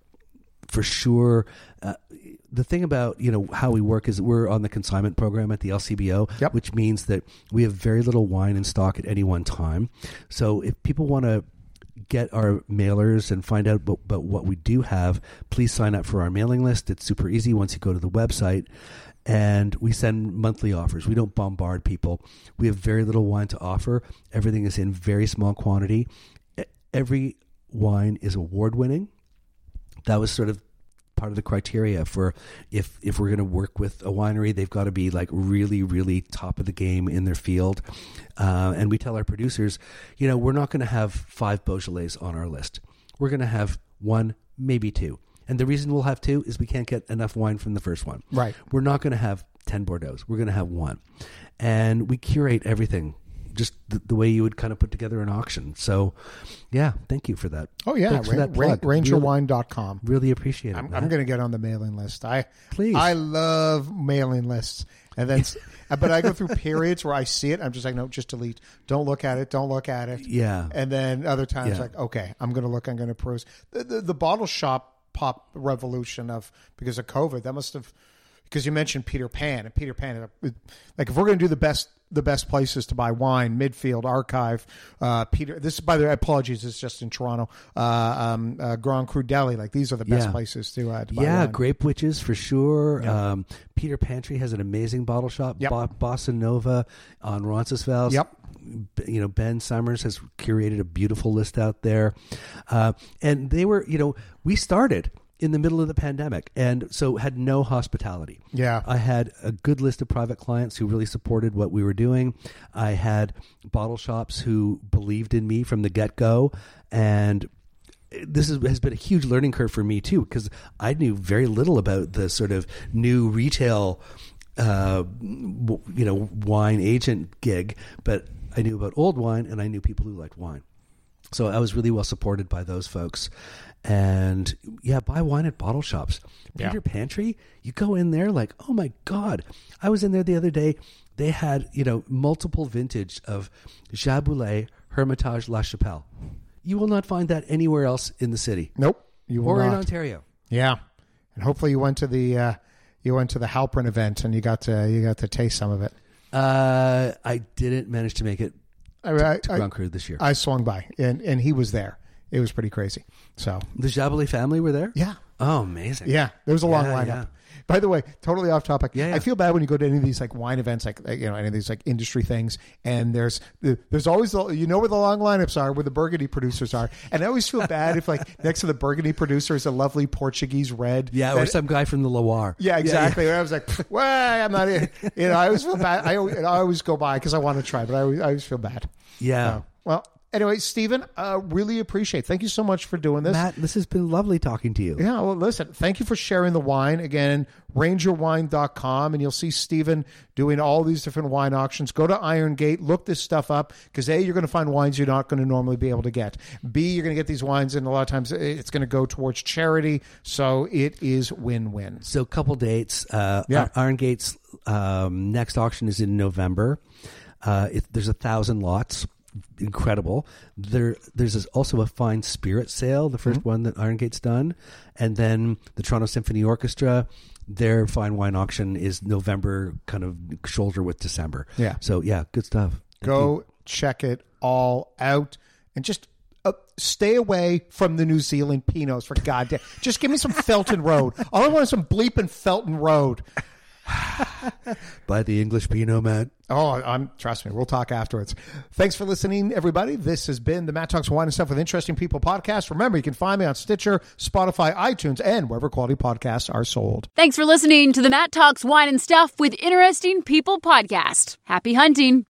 for sure. Uh, the thing about you know how we work is we're on the consignment program at the L C B O, Yep. which means that we have very little wine in stock at any one time. So if people want to get our mailers and find out about, about what we do have, please sign up for our mailing list. It's super easy once you go to the website, and we send monthly offers. We don't bombard people. We have very little wine to offer. Everything is in very small quantity. E- Every wine is award winning. That was sort of part of the criteria for if if we're going to work with a winery, they've got to be like really, really top of the game in their field. Uh, and we tell our producers, you know, we're not going to have five Beaujolais on our list. We're going to have one, maybe two. And the reason we'll have two is we can't get enough wine from the first one. Right. We're not going to have ten Bordeaux. We're going to have one. And we curate everything just the, the way you would kind of put together an auction. So, yeah, thank you for that. Oh, yeah. Thanks for that Ra- plug. ranger Really- wine dot com. Really appreciate it. I'm, Matt. I'm going to get on the mailing list. I Please. I love mailing lists, and then, but I go through periods where I see it. I'm just like, no, just delete. Don't look at it. Don't look at it. Yeah. And then other times, Yeah. like, okay, I'm going to look. I'm going to peruse the, the the bottle shop pop revolution of because of COVID. That must have because you mentioned Peter Pan, and Peter Pan, like if we're going to do the best, the best places to buy wine, Midfield, Archive, uh, Peter. This, by the way, apologies, it's just in Toronto. Uh, um, uh, Grand Cru Deli, like these are the best Yeah. places to, uh, to buy Yeah, wine. Grape Witches for sure. Yeah. Um, Peter Pantry has an amazing bottle shop. Yep. Bo- Bossa Nova on Roncesvalles. Yep. B- You know, Ben Summers has curated a beautiful list out there. Uh, and they were, you know, we started in the middle of the pandemic and so had no hospitality. Yeah. I had a good list of private clients who really supported what we were doing. I had bottle shops who believed in me from the get-go, and this is, has been a huge learning curve for me too, because I knew very little about the sort of new retail, uh, w- you know, wine agent gig, but I knew about old wine and I knew people who liked wine. So I was really well supported by those folks. And yeah, buy wine at bottle shops. Yeah. Peter Pantry, you go in there like, oh my God. I was in there the other day. They had, you know, multiple vintage of Jaboulet, Hermitage, La Chapelle. You will not find that anywhere else in the city. Nope. You will or not. in Ontario. Yeah. And hopefully you went to the, uh, you went to the Halpern event and you got to, you got to taste some of it. Uh, I didn't manage to make it I, I, to I, Grand Cru this year. I swung by and, and he was there. It was pretty crazy. So the Jaboulet family were there? yeah. Oh, amazing. Yeah. There was a long Yeah, lineup. yeah. By the way, totally off topic. Yeah, yeah. I feel bad when you go to any of these like wine events, like you know, any of these like industry things, and there's there's always the, you know where the long lineups are, where the Burgundy producers are, and I always feel bad if like next to the Burgundy producer is a lovely Portuguese red. Yeah, or that, some guy from the Loire. yeah, exactly. I was like, well, I'm not. You know, I always feel bad. I always, I always go by because I want to try, but I always, I always feel bad. Yeah. Uh, well. Anyway, Stephen, uh, really appreciate. Thank you so much for doing this. Matt, this has been lovely talking to you. Yeah, well, listen, thank you for sharing the wine. Again, ranger wine dot com, and you'll see Stephen doing all these different wine auctions. Go to Iron Gate, look this stuff up, because A, you're going to find wines you're not going to normally be able to get. B, you're going to get these wines, and a lot of times it's going to go towards charity, so it is win-win. So a couple dates. Uh, Yeah. Iron Gate's um, next auction is in November. Uh, it, there's a thousand lots. Incredible. There, there's also a fine spirit sale, the first mm-hmm. one that Iron Gate's done, and then the Toronto Symphony Orchestra. Their fine wine auction is November, kind of shoulder with December. Yeah. So yeah, good stuff. Thank Go you. check it all out, and just uh, stay away from the New Zealand Pinots for goddamn. Just give me some Felton Road. All I want is some bleeping Felton Road. Buy the English Pinot, Matt. Oh, I'm trust me. We'll talk afterwards. Thanks for listening, everybody. This has been the Matt Talks Wine and Stuff with Interesting People podcast. Remember, you can find me on Stitcher, Spotify, iTunes, and wherever quality podcasts are sold. Thanks for listening to the Matt Talks Wine and Stuff with Interesting People podcast. Happy hunting.